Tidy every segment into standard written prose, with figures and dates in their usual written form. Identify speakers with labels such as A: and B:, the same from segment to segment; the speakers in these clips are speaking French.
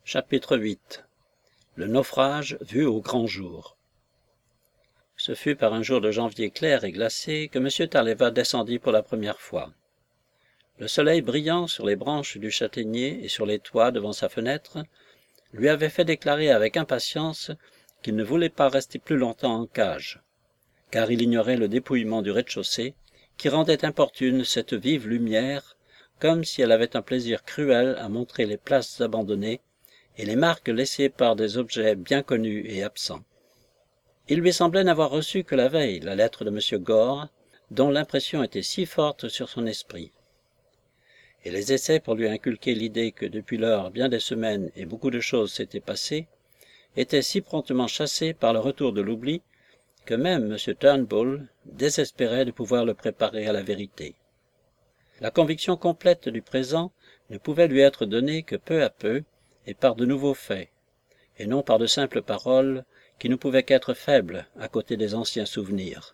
A: Chapitre 8. Le naufrage vu au grand jour. Ce fut par un jour de janvier clair et glacé que M. Taleva descendit pour la première fois. Le soleil brillant sur les branches du châtaignier et sur les toits devant sa fenêtre lui avait fait déclarer avec impatience qu'il ne voulait pas rester plus longtemps en cage, car il ignorait le dépouillement du rez-de-chaussée qui rendait importune cette vive lumière, comme si elle avait un plaisir cruel à montrer les places abandonnées et les marques laissées par des objets bien connus et absents. Il lui semblait n'avoir reçu que la veille la lettre de M. Gore, dont l'impression était si forte sur son esprit. Et les essais pour lui inculquer l'idée que depuis lors bien des semaines et beaucoup de choses s'étaient passées, étaient si promptement chassés par le retour de l'oubli, que même M. Turnbull désespérait de pouvoir le préparer à la vérité. La conviction complète du présent ne pouvait lui être donnée que peu à peu, et par de nouveaux faits, et non par de simples paroles qui ne pouvaient qu'être faibles à côté des anciens souvenirs.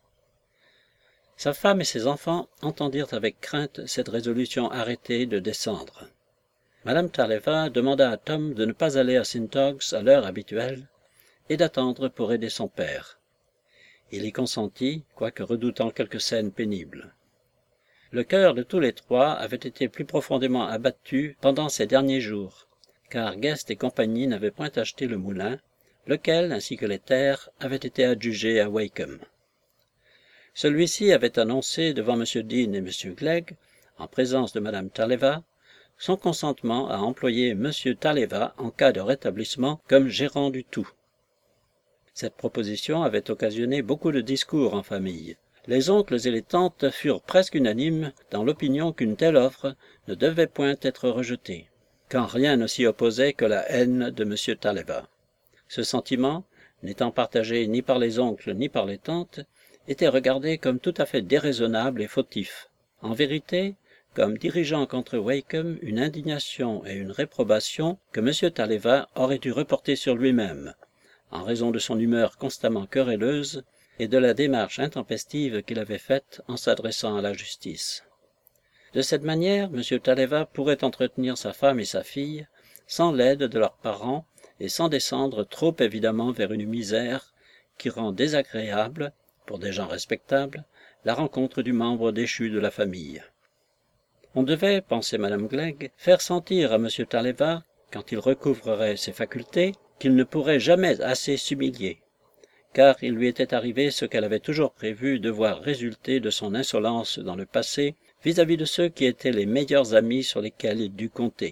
A: Sa femme et ses enfants entendirent avec crainte cette résolution arrêtée de descendre. Madame Taleva demanda à Tom de ne pas aller à St. Ogg's à l'heure habituelle et d'attendre pour aider son père. Il y consentit, quoique redoutant quelques scènes pénibles. Le cœur de tous les trois avait été plus profondément abattu pendant ces derniers jours, car Guest et compagnie n'avaient point acheté le moulin, lequel, ainsi que les terres, avait été adjugé à Wakem. Celui-ci avait annoncé devant M. Dean et M. Glegg, en présence de Mme Taleva, son consentement à employer M. Taleva en cas de rétablissement comme gérant du tout. Cette proposition avait occasionné beaucoup de discours en famille. Les oncles et les tantes furent presque unanimes dans l'opinion qu'une telle offre ne devait point être rejetée, quand rien ne s'y opposait que la haine de M. Taleva. Ce sentiment, n'étant partagé ni par les oncles ni par les tantes, était regardé comme tout à fait déraisonnable et fautif. En vérité, comme dirigeant contre Wakem une indignation et une réprobation que M. Taleva aurait dû reporter sur lui-même, en raison de son humeur constamment querelleuse et de la démarche intempestive qu'il avait faite en s'adressant à la justice. De cette manière, M. Taleva pourrait entretenir sa femme et sa fille, sans l'aide de leurs parents et sans descendre trop évidemment vers une misère qui rend désagréable, pour des gens respectables, la rencontre du membre déchu de la famille. On devait, pensait Mme Glegg, faire sentir à M. Taleva, quand il recouvrerait ses facultés, qu'il ne pourrait jamais assez s'humilier, car il lui était arrivé ce qu'elle avait toujours prévu de voir résulter de son insolence dans le passé vis-à-vis de ceux qui étaient les meilleurs amis sur lesquels il dut compter.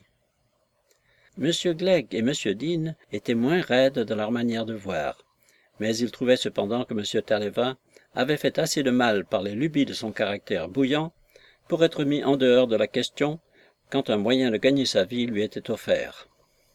A: M. Glegg et M. Dean étaient moins raides dans leur manière de voir, mais ils trouvaient cependant que M. Taleva avait fait assez de mal par les lubies de son caractère bouillant pour être mis en dehors de la question quand un moyen de gagner sa vie lui était offert.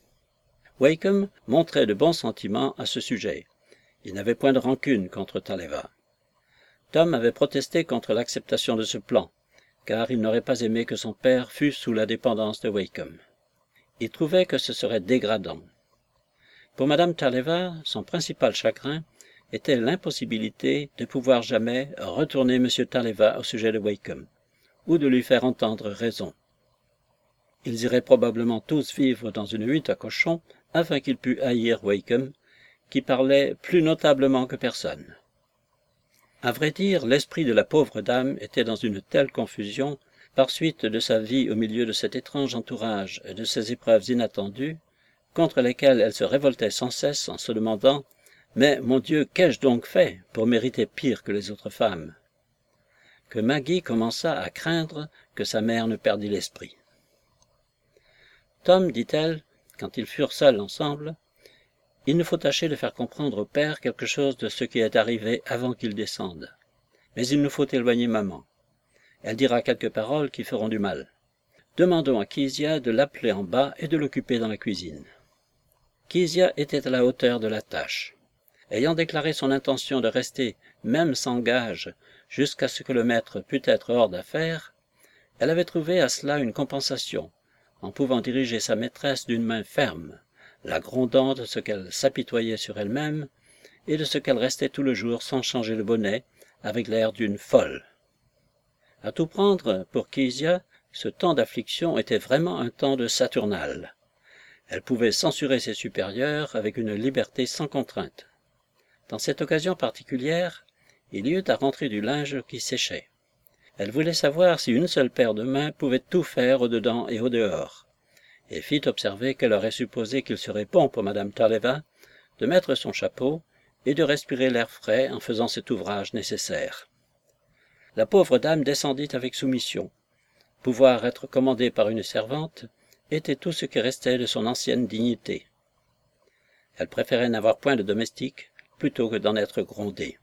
A: Wakem montrait de bons sentiments à ce sujet. Il n'avait point de rancune contre Taleva. Tom avait protesté contre l'acceptation de ce plan, car il n'aurait pas aimé que son père fût sous la dépendance de Wakem. Il trouvait que ce serait dégradant. Pour Mme Taleva, son principal chagrin était l'impossibilité de pouvoir jamais retourner M. Taleva au sujet de Wakem, ou de lui faire entendre raison. Ils iraient probablement tous vivre dans une hutte à cochons afin qu'il pût haïr Wakem, qui parlait plus notablement que personne. À vrai dire, l'esprit de la pauvre dame était dans une telle confusion, par suite de sa vie au milieu de cet étrange entourage et de ces épreuves inattendues, contre lesquelles elle se révoltait sans cesse en se demandant « Mais, mon Dieu, qu'ai-je donc fait pour mériter pire que les autres femmes ?» que Maggie commença à craindre que sa mère ne perdît l'esprit. « Tom, dit-elle, quand ils furent seuls ensemble, il nous faut tâcher de faire comprendre au père quelque chose de ce qui est arrivé avant qu'il descende. Mais il nous faut éloigner maman. Elle dira quelques paroles qui feront du mal. Demandons à Kezia de l'appeler en bas et de l'occuper dans la cuisine. » Kezia était à la hauteur de la tâche. Ayant déclaré son intention de rester, même sans gage, jusqu'à ce que le maître pût être hors d'affaires, elle avait trouvé à cela une compensation, en pouvant diriger sa maîtresse d'une main ferme, la grondant de ce qu'elle s'apitoyait sur elle-même et de ce qu'elle restait tout le jour sans changer le bonnet, avec l'air d'une folle. À tout prendre, pour Kezia, ce temps d'affliction était vraiment un temps de Saturnale. Elle pouvait censurer ses supérieurs avec une liberté sans contrainte. Dans cette occasion particulière, il y eut à rentrer du linge qui séchait. Elle voulait savoir si une seule paire de mains pouvait tout faire au-dedans et au-dehors, et fit observer qu'elle aurait supposé qu'il serait bon pour Madame Taleva de mettre son chapeau et de respirer l'air frais en faisant cet ouvrage nécessaire. La pauvre dame descendit avec soumission. Pouvoir être commandée par une servante était tout ce qui restait de son ancienne dignité. Elle préférait n'avoir point de domestique plutôt que d'en être grondée.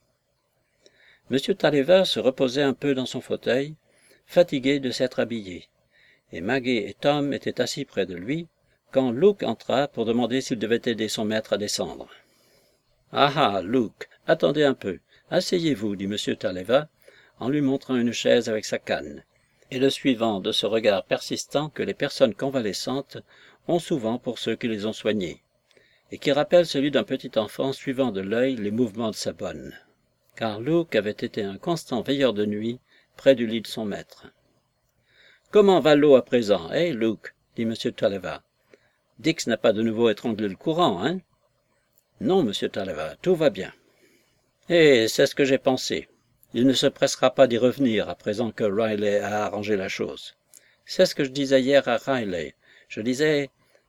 A: M. Taleva se reposait un peu dans son fauteuil, fatigué de s'être habillé, et Maggie et Tom étaient assis près de lui, quand Luke entra pour demander s'il devait aider son maître à descendre. « Ah, Luke, attendez un peu, asseyez-vous, dit M. Taleva, en lui montrant une chaise avec sa canne, et le suivant de ce regard persistant que les personnes convalescentes ont souvent pour ceux qui les ont soignés, et qui rappelle celui d'un petit enfant suivant de l'œil les mouvements de sa bonne. Car Luke avait été un constant veilleur de nuit près du lit de son maître. « Comment va l'eau à présent, Luke ?» dit M. Taleva. « Dix n'a pas de nouveau étranglé le courant, hein ?»« Non, M. Taleva, tout va bien. »« Eh, c'est ce que j'ai pensé. Il ne se pressera pas d'y revenir à présent que Riley a arrangé la chose. C'est ce que je disais hier à Riley. Je disais... »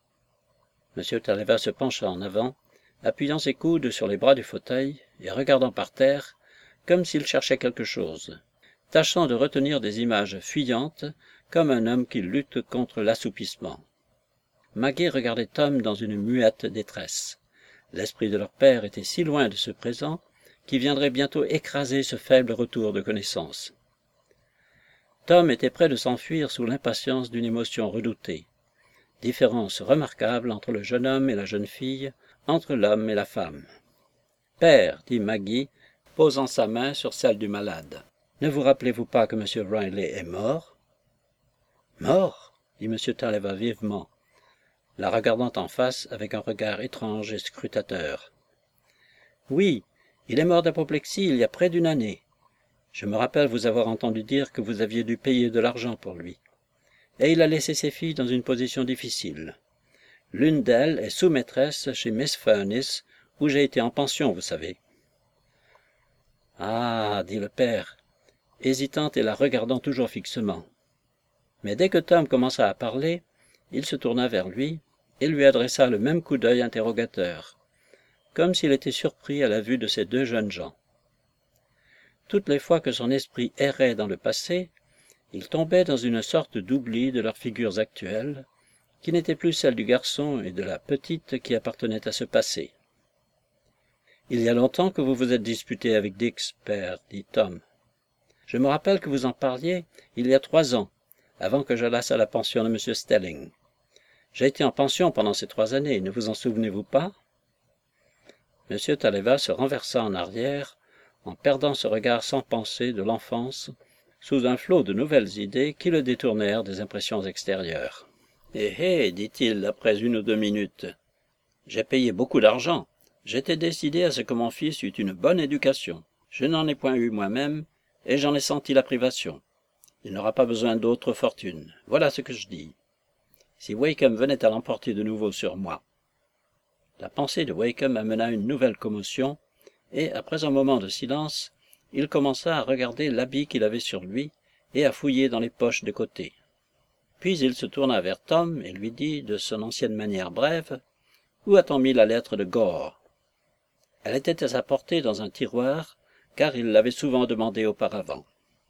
A: M. Taleva se pencha en avant, appuyant ses coudes sur les bras du fauteuil et regardant par terre, comme s'il cherchait quelque chose, tâchant de retenir des images fuyantes, comme un homme qui lutte contre l'assoupissement. Maggie regardait Tom dans une muette détresse. L'esprit de leur père était si loin de ce présent qui viendrait bientôt écraser ce faible retour de connaissance. Tom était près de s'enfuir sous l'impatience d'une émotion redoutée. Différence remarquable entre le jeune homme et la jeune fille, entre l'homme et la femme. « Père, dit Maggie, posant sa main sur celle du malade, ne vous rappelez-vous pas que M. Riley est mort? »« Mort ?» dit M. Taleva vivement, la regardant en face avec un regard étrange et scrutateur. « Oui, il est mort d'apoplexie il y a près d'une année. Je me rappelle vous avoir entendu dire que vous aviez dû payer de l'argent pour lui. Et il a laissé ses filles dans une position difficile. L'une d'elles est sous-maîtresse chez Miss Furniss, où j'ai été en pension, vous savez. »« Ah, dit le père, hésitant et la regardant toujours fixement. Mais dès que Tom commença à parler, il se tourna vers lui et lui adressa le même coup d'œil interrogateur, comme s'il était surpris à la vue de ces deux jeunes gens. Toutes les fois que son esprit errait dans le passé, il tombait dans une sorte d'oubli de leurs figures actuelles, qui n'étaient plus celles du garçon et de la petite qui appartenaient à ce passé. « Il y a longtemps que vous vous êtes disputé avec Dix, père, dit Tom. Je me rappelle que vous en parliez il y a 3 ans, avant que j'allasse à la pension de M. Stelling. J'ai été en pension pendant ces 3 années, ne vous en souvenez-vous pas? » M. Taleva se renversa en arrière, en perdant ce regard sans pensée de l'enfance, sous un flot de nouvelles idées qui le détournèrent des impressions extérieures. « Eh, dit-il après 1 ou 2 minutes, j'ai payé beaucoup d'argent. J'étais décidé à ce que mon fils eût une bonne éducation. Je n'en ai point eu moi-même, et j'en ai senti la privation. Il n'aura pas besoin d'autre fortune. Voilà ce que je dis. Si Wakem venait à l'emporter de nouveau sur moi. » La pensée de Wakem amena une nouvelle commotion, et, après un moment de silence, il commença à regarder l'habit qu'il avait sur lui et à fouiller dans les poches de côté. Puis il se tourna vers Tom et lui dit, de son ancienne manière brève, « Où a-t-on mis la lettre de Gore ?» Elle était à sa portée dans un tiroir, car il l'avait souvent demandé auparavant.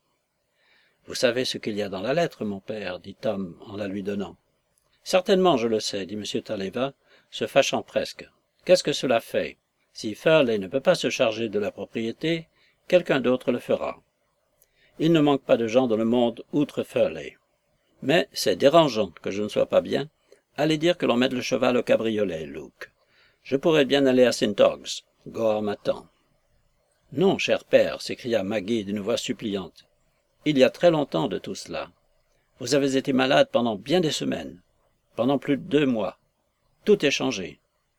A: « Vous savez ce qu'il y a dans la lettre, mon père, dit Tom en la lui donnant. « Certainement, je le sais, dit M. Taleva, se fâchant presque. Qu'est-ce que cela fait? Si Furley ne peut pas se charger de la propriété, quelqu'un d'autre le fera. Il ne manque pas de gens dans le monde outre Furley. Mais c'est dérangeant que je ne sois pas bien. Allez dire que l'on mette le cheval au cabriolet, Luke. Je pourrais bien aller à St. Ogg's. Gore m'attend. »« Non, cher père, s'écria Maggie d'une voix suppliante. Il y a très longtemps de tout cela. Vous avez été malade pendant bien des semaines, pendant plus de 2 mois. Tout est changé. »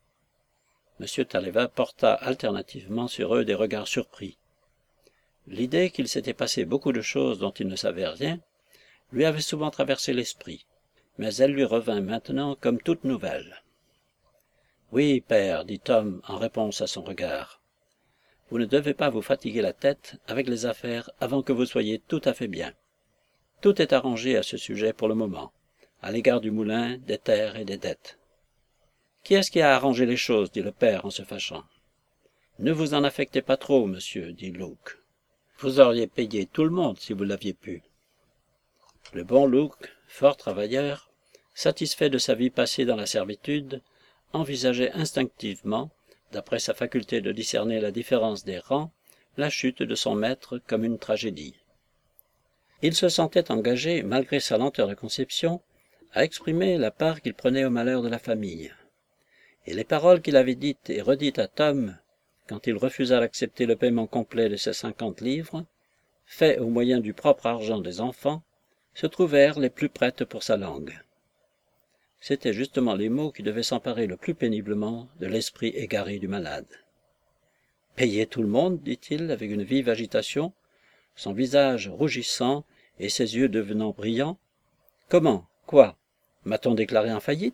A: M. Taleva porta alternativement sur eux des regards surpris. L'idée qu'il s'était passé beaucoup de choses dont il ne savait rien lui avait souvent traversé l'esprit, mais elle lui revint maintenant comme toute nouvelle. « Oui, père, dit Tom en réponse à son regard. Vous ne devez pas vous fatiguer la tête avec les affaires avant que vous soyez tout à fait bien. Tout est arrangé à ce sujet pour le moment, à l'égard du moulin, des terres et des dettes. »« Qui est-ce qui a arrangé les choses » dit le père en se fâchant. « Ne vous en affectez pas trop, monsieur, dit Luke. Vous auriez payé tout le monde si vous l'aviez pu. » Le bon Luke, fort travailleur, satisfait de sa vie passée dans la servitude, envisageait instinctivement, d'après sa faculté de discerner la différence des rangs, la chute de son maître comme une tragédie. Il se sentait engagé, malgré sa lenteur de conception, à exprimer la part qu'il prenait au malheur de la famille. Et les paroles qu'il avait dites et redites à Tom, quand il refusa d'accepter le paiement complet de ses 50 livres, fait au moyen du propre argent des enfants, se trouvèrent les plus prêtes pour sa langue. C'étaient justement les mots qui devaient s'emparer le plus péniblement de l'esprit égaré du malade. « Payer tout le monde » dit-il avec une vive agitation, son visage rougissant et ses yeux devenant brillants. « Comment? Quoi? M'a-t-on déclaré en faillite ?»«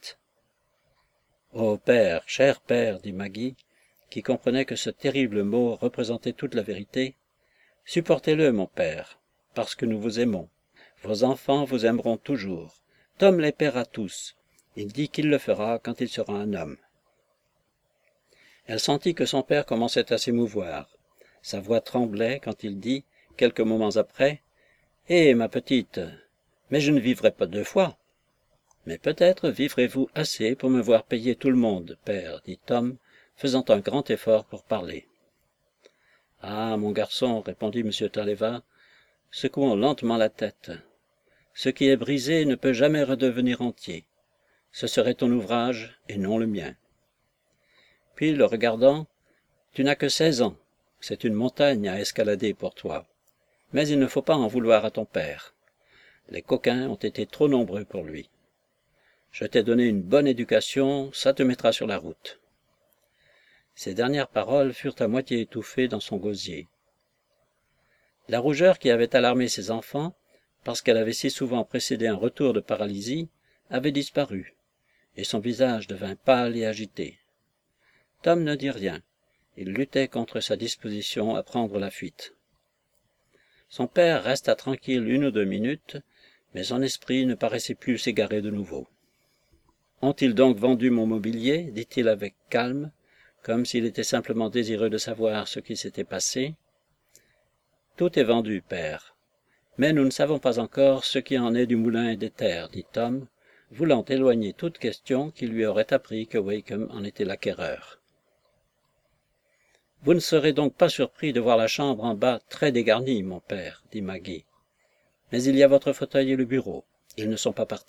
A: Oh père, cher père, dit Maggie, qui comprenait que ce terrible mot représentait toute la vérité, supportez-le, mon père, parce que nous vous aimons. Vos enfants vous aimeront toujours. Tom les paiera tous. Il dit qu'il le fera quand il sera un homme. » Elle sentit que son père commençait à s'émouvoir. Sa voix tremblait quand il dit, quelques moments après, « Eh, ma petite, mais je ne vivrai pas 2 fois. »« Mais peut-être vivrez-vous assez pour me voir payer tout le monde, père, dit Tom, faisant un grand effort pour parler. »« Ah, mon garçon, répondit M. Tallevat, secouant lentement la tête. Ce qui est brisé ne peut jamais redevenir entier. Ce serait ton ouvrage et non le mien. » Puis, le regardant, « Tu n'as que 16 ans. C'est une montagne à escalader pour toi. Mais il ne faut pas en vouloir à ton père. Les coquins ont été trop nombreux pour lui. Je t'ai donné une bonne éducation, ça te mettra sur la route. » Ces dernières paroles furent à moitié étouffées dans son gosier. La rougeur qui avait alarmé ses enfants, parce qu'elle avait si souvent précédé un retour de paralysie, avait disparu, et son visage devint pâle et agité. Tom ne dit rien. Il luttait contre sa disposition à prendre la fuite. Son père resta tranquille 1 ou 2 minutes, mais son esprit ne paraissait plus s'égarer de nouveau. « Ont-ils donc vendu mon mobilier » dit-il avec calme, comme s'il était simplement désireux de savoir ce qui s'était passé. « Tout est vendu, père. Mais nous ne savons pas encore ce qui en est du moulin et des terres, dit Tom, voulant éloigner toute question qui lui aurait appris que Wakem en était l'acquéreur. « Vous ne serez donc pas surpris de voir la chambre en bas très dégarnie, mon père, dit Maggie. Mais il y a votre fauteuil et le bureau. Ils ne sont pas partis. »«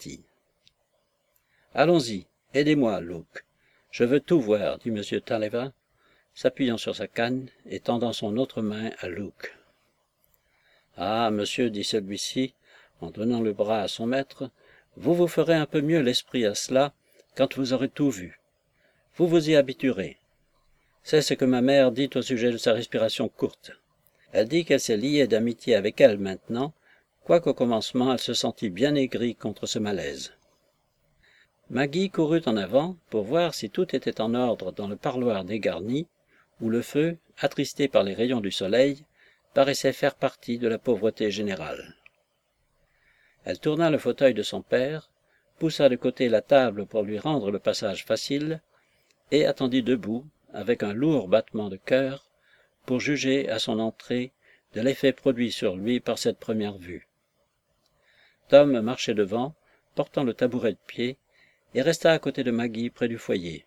A: Allons-y, aidez-moi, Luke. Je veux tout voir, dit M. Tallevat, s'appuyant sur sa canne et tendant son autre main à Luke. « Ah, monsieur, dit celui-ci, en donnant le bras à son maître, vous vous ferez un peu mieux l'esprit à cela quand vous aurez tout vu. Vous vous y habituerez. C'est ce que ma mère dit au sujet de sa respiration courte. Elle dit qu'elle s'est liée d'amitié avec elle maintenant, quoiqu'au commencement elle se sentit bien aigrie contre ce malaise. » Maggie courut en avant pour voir si tout était en ordre dans le parloir dégarni, où le feu, attristé par les rayons du soleil, paraissait faire partie de la pauvreté générale. Elle tourna le fauteuil de son père, poussa de côté la table pour lui rendre le passage facile, et attendit debout, avec un lourd battement de cœur, pour juger à son entrée de l'effet produit sur lui par cette première vue. Tom marchait devant, portant le tabouret de pied, et resta à côté de Maggie près du foyer.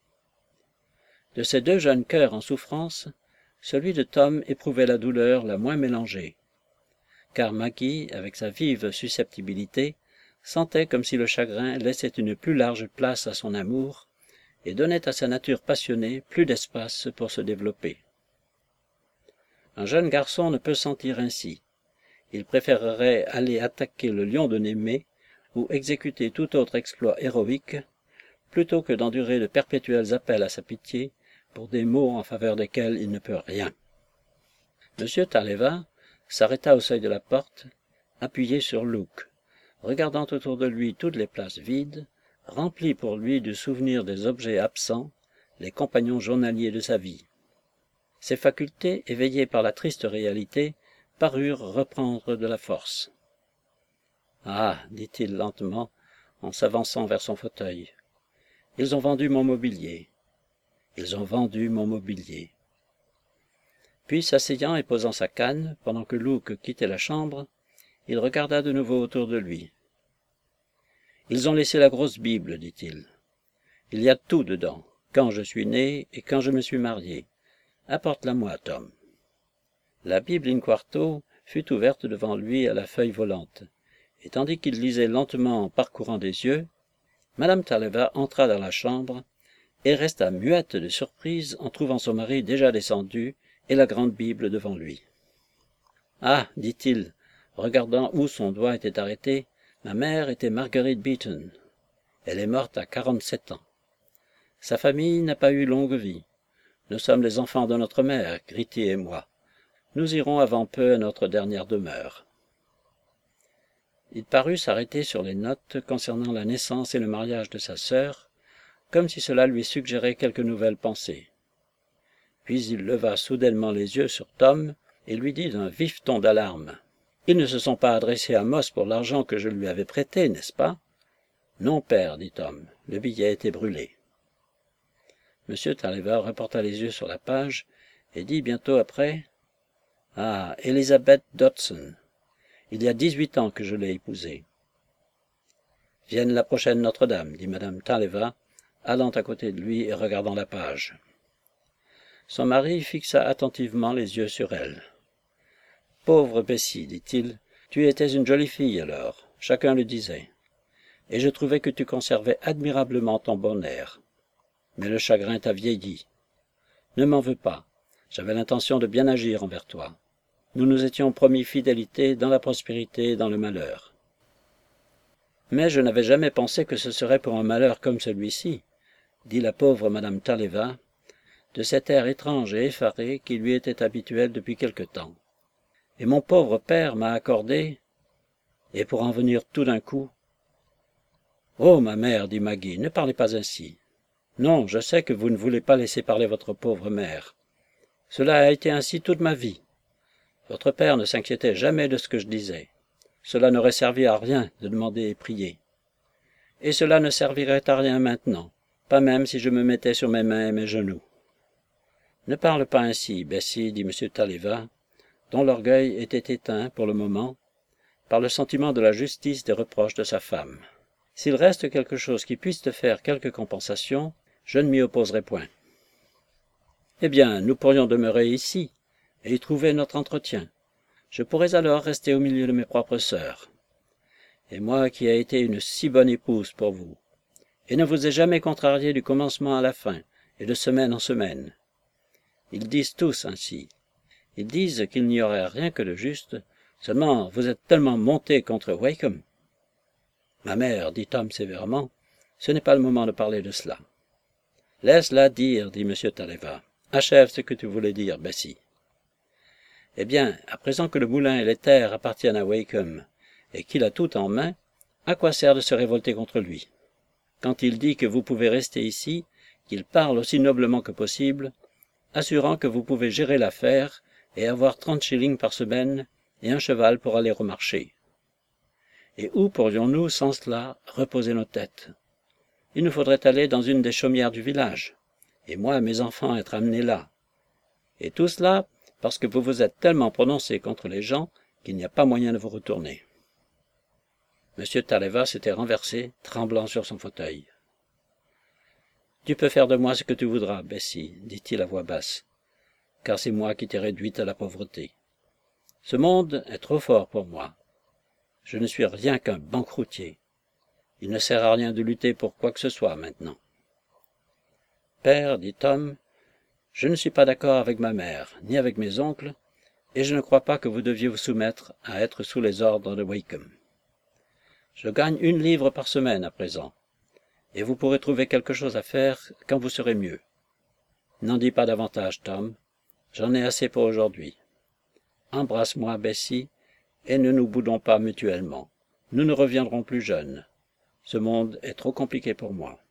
A: De ces 2 jeunes cœurs en souffrance, celui de Tom éprouvait la douleur la moins mélangée, car Maggie, avec sa vive susceptibilité, sentait comme si le chagrin laissait une plus large place à son amour et donnait à sa nature passionnée plus d'espace pour se développer. Un jeune garçon ne peut sentir ainsi. Il préférerait aller attaquer le lion de Némée ou exécuter tout autre exploit héroïque, plutôt que d'endurer de perpétuels appels à sa pitié pour des maux en faveur desquels il ne peut rien. M. Tallevat s'arrêta au seuil de la porte, appuyé sur Luke, regardant autour de lui toutes les places vides, rempli pour lui du souvenir des objets absents, les compagnons journaliers de sa vie. Ses facultés, éveillées par la triste réalité, parurent reprendre de la force. « Ah, dit-il lentement, en s'avançant vers son fauteuil, ils ont vendu mon mobilier. Ils ont vendu mon mobilier. » Puis, s'asseyant et posant sa canne, pendant que Luke quittait la chambre, il regarda de nouveau autour de lui. « Ils ont laissé la grosse Bible, dit-il. Il y a tout dedans, quand je suis né et quand je me suis marié. Apporte-la-moi, Tom. » La Bible in quarto fut ouverte devant lui à la feuille volante, et tandis qu'il lisait lentement en parcourant des yeux, Madame Taleva entra dans la chambre et resta muette de surprise en trouvant son mari déjà descendu et la grande Bible devant lui. « Ah, dit-il, regardant où son doigt était arrêté, ma mère était Marguerite Beeton. Elle est morte à 47 ans. Sa famille n'a pas eu longue vie. Nous sommes les enfants de notre mère, Gritty et moi. Nous irons avant peu à notre dernière demeure. » Il parut s'arrêter sur les notes concernant la naissance et le mariage de sa sœur, comme si cela lui suggérait quelque nouvelle pensée. Puis il leva soudainement les yeux sur Tom et lui dit d'un vif ton d'alarme. « Ils ne se sont pas adressés à Moss pour l'argent que je lui avais prêté, n'est-ce pas? »« Non, père, dit Tom, le billet a été brûlé. » M. Taleva reporta les yeux sur la page et dit bientôt après, « Ah, Elizabeth Dodson. Il y a 18 ans que je l'ai épousée. »« Vienne la prochaine Notre-Dame, dit Madame Taleva, allant à côté de lui et regardant la page. Son mari fixa attentivement les yeux sur elle. « Pauvre Bessie, dit-il, tu étais une jolie fille alors, chacun le disait, et je trouvais que tu conservais admirablement ton bon air. Mais le chagrin t'a vieilli. Ne m'en veux pas, j'avais l'intention de bien agir envers toi. Nous nous étions promis fidélité dans la prospérité et dans le malheur. Mais je n'avais jamais pensé que ce serait pour un malheur comme celui-ci, dit la pauvre Madame Taleva, de cet air étrange et effaré qui lui était habituel depuis quelque temps. Et mon pauvre père m'a accordé, et pour en venir tout d'un coup. « Oh, ma mère, dit Maggie, ne parlez pas ainsi. Non, je sais que vous ne voulez pas laisser parler votre pauvre mère. Cela a été ainsi toute ma vie. Votre père ne s'inquiétait jamais de ce que je disais. Cela n'aurait servi à rien de demander et prier. Et cela ne servirait à rien maintenant, pas même si je me mettais sur mes mains et mes genoux. »« Ne parle pas ainsi, Bessie, dit M. Taleva, dont l'orgueil était éteint, pour le moment, par le sentiment de la justice des reproches de sa femme. S'il reste quelque chose qui puisse te faire quelque compensation, je ne m'y opposerai point. Eh bien, nous pourrions demeurer ici, et y trouver notre entretien. Je pourrais alors rester au milieu de mes propres sœurs. Et moi qui ai été une si bonne épouse pour vous, et ne vous ai jamais contrarié du commencement à la fin, et de semaine en semaine. Ils disent tous ainsi. Ils disent qu'il n'y aurait rien que de juste, seulement vous êtes tellement monté contre Wakem. »« Ma mère, dit Tom sévèrement, ce n'est pas le moment de parler de cela. »« Laisse-la dire, dit M. Taleva. Achève ce que tu voulais dire, Bessie. »« Eh bien, à présent que le moulin et les terres appartiennent à Wakem, et qu'il a tout en main, à quoi sert de se révolter contre lui? Quand il dit que vous pouvez rester ici, qu'il parle aussi noblement que possible, assurant que vous pouvez gérer l'affaire et avoir 30 shillings par semaine et un cheval pour aller au marché. Et où pourrions-nous, sans cela, reposer nos têtes? Il nous faudrait aller dans une des chaumières du village, et moi et mes enfants être amenés là. Et tout cela parce que vous vous êtes tellement prononcé contre les gens qu'il n'y a pas moyen de vous retourner. » M. Taleva s'était renversé, tremblant sur son fauteuil. « Tu peux faire de moi ce que tu voudras, Bessie, dit-il à voix basse, car c'est moi qui t'ai réduite à la pauvreté. Ce monde est trop fort pour moi. Je ne suis rien qu'un banqueroutier. Il ne sert à rien de lutter pour quoi que ce soit maintenant. »« Père, dit Tom, je ne suis pas d'accord avec ma mère, ni avec mes oncles, et je ne crois pas que vous deviez vous soumettre à être sous les ordres de Wakem. Je gagne 1 livre par semaine à présent, et vous pourrez trouver quelque chose à faire quand vous serez mieux. N'en dis pas davantage, Tom, j'en ai assez pour aujourd'hui. Embrasse-moi, Bessie, et ne nous boudons pas mutuellement. nous ne reviendrons plus jeunes. Ce monde est trop compliqué pour moi.